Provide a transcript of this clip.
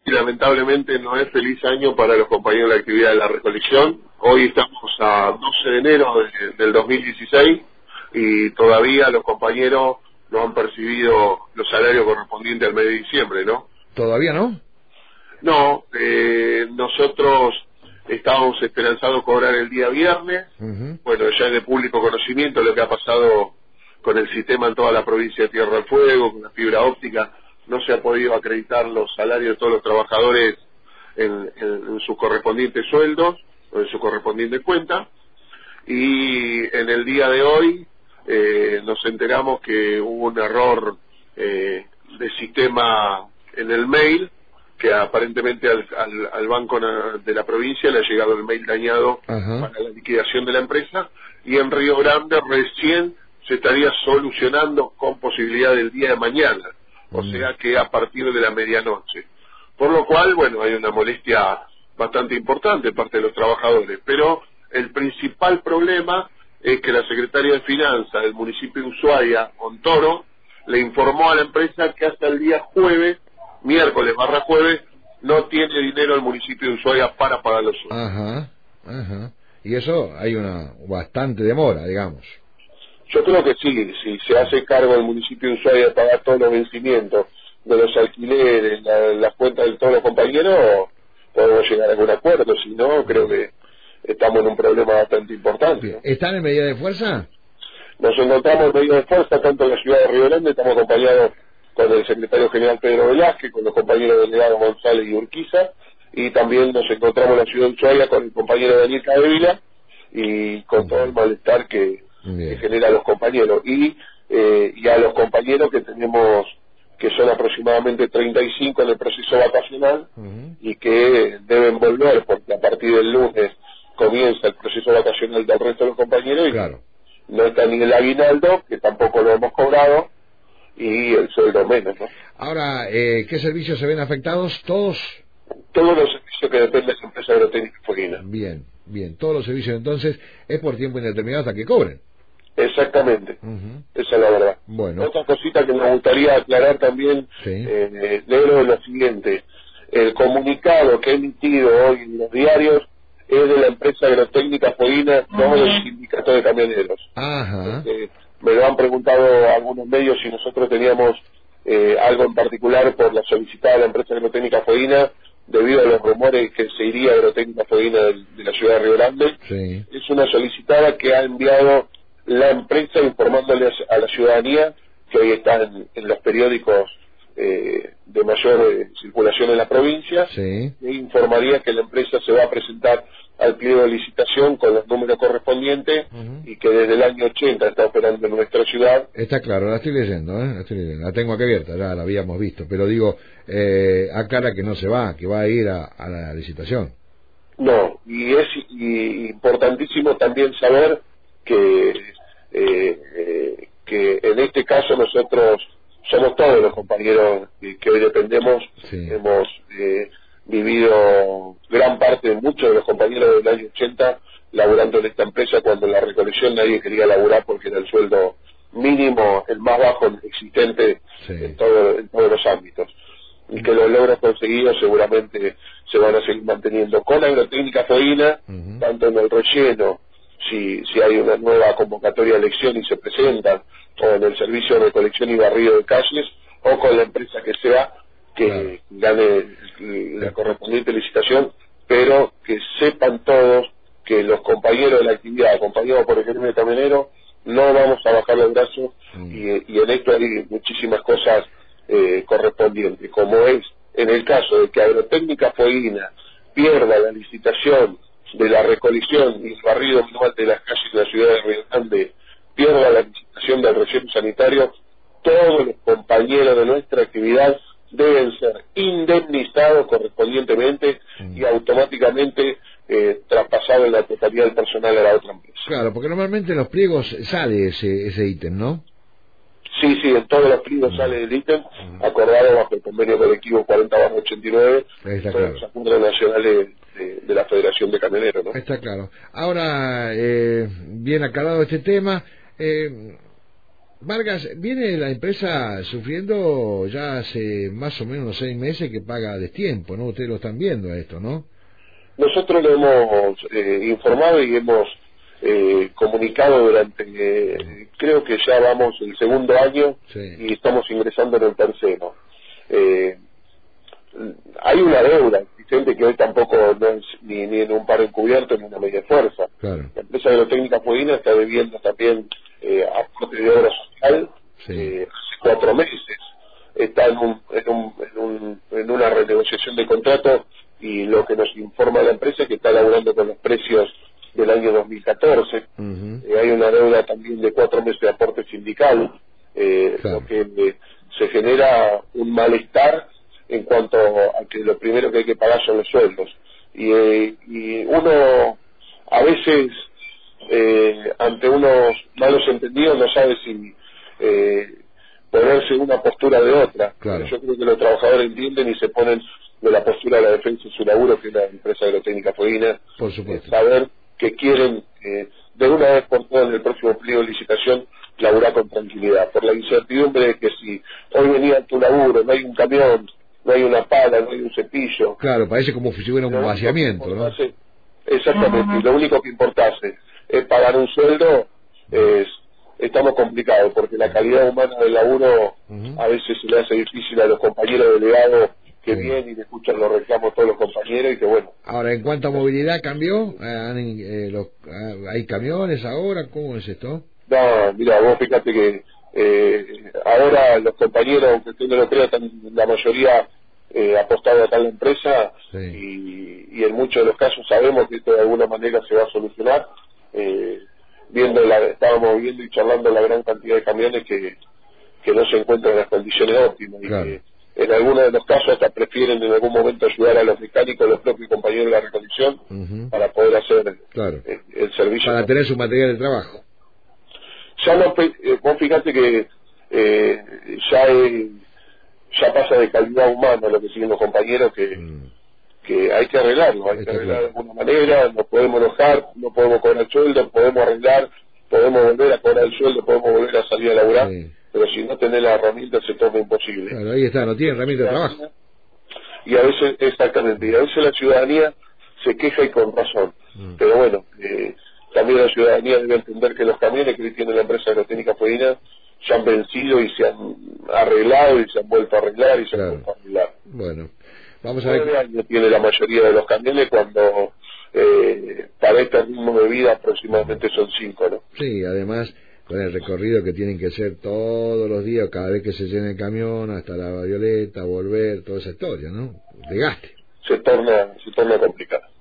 lamentablemente no es feliz año para los compañeros de la actividad de la recolección. Hoy estamos a 12 de enero del 2016 y todavía los compañeros no han percibido los salarios correspondientes al mes de diciembre, ¿no? ¿Todavía no? No, nosotros estábamos esperanzados cobrar el día viernes. Bueno, ya es de público conocimiento lo que ha pasado con el sistema en toda la provincia de Tierra del Fuego, con la fibra óptica. No se ha podido acreditar los salarios de todos los trabajadores en sus correspondientes sueldos o en su correspondiente cuenta. Y en el día de hoy nos enteramos que hubo un error de sistema en el mail, que aparentemente al banco de la provincia le ha llegado el mail dañado para la liquidación de la empresa, y en Río Grande recién se estaría solucionando con posibilidad del día de mañana, o sea que a partir de la medianoche. Por lo cual, bueno, hay una molestia bastante importante de parte de los trabajadores, pero el principal problema es que la secretaria de Finanzas del municipio de Ushuaia, Ontoro, le informó a la empresa que hasta el día jueves, miércoles/jueves, no tiene dinero el municipio de Ushuaia para pagar los sueldos. Y eso hay una bastante demora, digamos. Yo creo que sí, si se hace cargo el municipio de Ushuaia de pagar todos los vencimientos de los alquileres, las cuentas de todos los compañeros, podemos llegar a algún acuerdo. Si no, creo que estamos en un problema bastante importante, ¿no? ¿Están en medida de fuerza? Nos encontramos en medida de fuerza, tanto en la ciudad de Río Grande, estamos acompañados con el secretario general Pedro Velázquez, con los compañeros delegados González y Urquiza, y también nos encontramos en la ciudad de Ushuaia con el compañero Daniel Cadevila, y con todo el malestar que genera a los compañeros, y a los compañeros que tenemos, que son aproximadamente 35 en el proceso vacacional, y que deben volver, porque a partir del lunes comienza el proceso vacacional del resto de los compañeros, y no está ni el aguinaldo, que tampoco lo hemos cobrado, y el sueldo menos, ¿no? Ahora, ¿qué servicios se ven afectados? ¿Todos? Todos los servicios que dependen de la empresa agrotécnica Fueguina. Bien, todos los servicios entonces es por tiempo indeterminado hasta que cobren. Exactamente, esa es la verdad. Bueno. Otra cosita que me gustaría aclarar también, Negro, es lo siguiente: el comunicado que he emitido hoy en los diarios es de la empresa agrotécnica Fueguina, no del sindicato de camioneros. Me lo han preguntado algunos medios si nosotros teníamos algo en particular por la solicitada de la empresa agrotécnica Fueguina, debido a los rumores que se iría agrotécnica Fueguina de la ciudad de Río Grande. Es una solicitada que ha enviado la empresa informándole a la ciudadanía, que hoy está en los periódicos de mayor circulación en la provincia, e informaría que la empresa se va a presentar al pliego de licitación con los números correspondientes, y que desde el año 80 está operando en nuestra ciudad. Está claro, la estoy leyendo, la tengo aquí abierta, ya la habíamos visto, pero digo, aclara que no se va, que va a ir a la licitación. No, y es importantísimo también saber que en este caso nosotros somos todos los compañeros que hoy dependemos, hemos vivido gran parte de muchos de los compañeros del año 80 laburando en esta empresa, cuando en la recolección nadie quería laburar porque era el sueldo mínimo, el más bajo existente en todos los ámbitos, y que los logros conseguidos seguramente se van a seguir manteniendo con Agrotécnica Fueguina, tanto en el relleno, si hay una nueva convocatoria de elección y se presentan, o en el servicio de recolección y barrido de calles, o con la empresa que sea que gane la correspondiente licitación, pero que sepan todos que los compañeros de la actividad, acompañados por el gremio camionero, no vamos a bajar los brazos, y en esto hay muchísimas cosas correspondientes, como es en el caso de que Agrotécnica Fueguina pierda la licitación de la recolección y el barrido manual de las calles de la ciudad de Río Grande, pierda la licitación del relleno sanitario, todos los compañeros de nuestra actividad deben ser indemnizados correspondientemente y automáticamente traspasados en la totalidad del personal a la otra empresa. Claro, porque normalmente en los pliegos sale ese ítem, ¿no? Sí, en todos los pliegos sale el ítem, acordado bajo el convenio colectivo 40/89, con los acuerdos nacionales de la Federación de Camioneros, ¿no? Está claro. Ahora, bien aclarado este tema, Vargas, viene la empresa sufriendo ya hace más o menos unos 6 meses que paga a destiempo, ¿no? Ustedes lo están viendo a esto, ¿no? Nosotros lo hemos informado y hemos comunicado durante, creo que ya vamos el segundo año, sí, y estamos ingresando en el tercero. Hay una deuda existente que hoy tampoco no es ni en un paro encubierto ni una media fuerza. Claro. La empresa agrotécnica Fueguina está debiendo también aporte de obra social, sí, hace 4 meses. Está en una renegociación de contrato, y lo que nos informa la empresa es que está laburando con los precios del año 2014. Hay una deuda también de 4 meses de aporte sindical, claro, lo que se genera un malestar en cuanto a que lo primero que hay que pagar son los sueldos. Y uno a veces, ante unos malos entendidos, no sabe si ponerse una postura de otra. Claro. Yo creo que los trabajadores entienden y se ponen de la postura de la defensa de su laburo, que es la empresa agrotécnica Fueguina. Por supuesto. Saber que quieren, de una vez por todas, en el próximo pliego de licitación, laburar con tranquilidad, por la incertidumbre de que si hoy venía tu laburo, no hay un camión, no hay una pala, no hay un cepillo. Claro, parece como si hubiera un vaciamiento, ¿no? Exactamente, y lo único que importase es pagar un sueldo, estamos complicados, porque la calidad humana del laburo a veces se le hace difícil a los compañeros delegados que vienen y le escuchan los reclamos todos los compañeros, y que bueno. Ahora, en cuanto a movilidad, ¿cambió? ¿Hay camiones ahora? ¿Cómo es esto? No, mira, vos fíjate que ahora los compañeros, aunque usted no lo crea, están la mayoría apostado a tal empresa, sí, y en muchos de los casos sabemos que esto de alguna manera se va a solucionar. Estábamos viendo y charlando la gran cantidad de camiones que no se encuentran en las condiciones óptimas, claro, y que en algunos de los casos hasta prefieren en algún momento ayudar a los mecánicos, los propios compañeros de la recolección, para poder hacer claro, el servicio. Para tener su material de trabajo. Ya no, vos fíjate que ya pasa de calidad humana lo que siguen los compañeros, que hay que arreglarlo, hay que arreglar de alguna manera. No podemos enojar, no podemos cobrar el sueldo, podemos arreglar, podemos volver a cobrar el sueldo, podemos volver a salir a laburar, sí, pero si no tenés la herramienta se torna imposible. Claro, ahí está, no tiene herramienta de trabajo. Y a veces, exactamente, y a veces la ciudadanía se queja, y con razón. Pero bueno, también la ciudadanía debe entender que los camiones que tiene la empresa agrotécnica Fueguina se han vencido y se han arreglado y se han vuelto a arreglar y se han vuelto a arreglar. Bueno, vamos a ver. 9 años tiene la mayoría de los camiones, cuando para este ritmo de vida aproximadamente son 5, ¿no? Sí, además con el recorrido que tienen que hacer todos los días, cada vez que se llena el camión, hasta la Violeta, volver, toda esa historia, ¿no? De gaste. Se torna complicado.